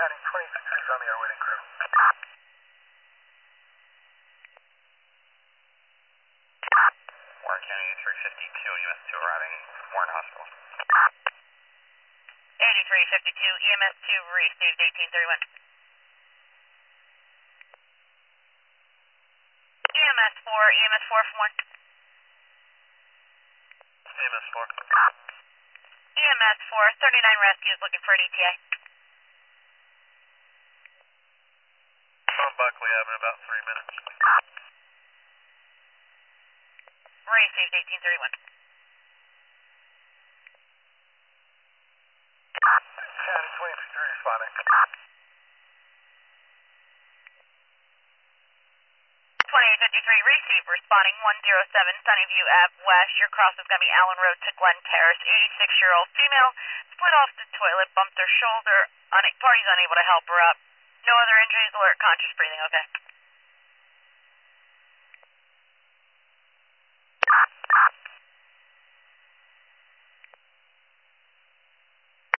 County 23's on the air waiting crew. Warren County 8352, EMS 2 arriving, Warren Hospital. 8352, EMS 2 received 1831. EMS 4 from 1. EMS 4. EMS 4, 39 rescues looking for an ETA. On Buckley Avenue, about 3 minutes. Received 1831. County 23 responding. 2853, receive, responding 107 Sunnyview Ave West. Your cross is going to be Allen Road to Glen Terrace. 86-year-old female, split off the toilet, bumped her shoulder. Party's unable to help her up. No other injuries, alert, conscious breathing, okay?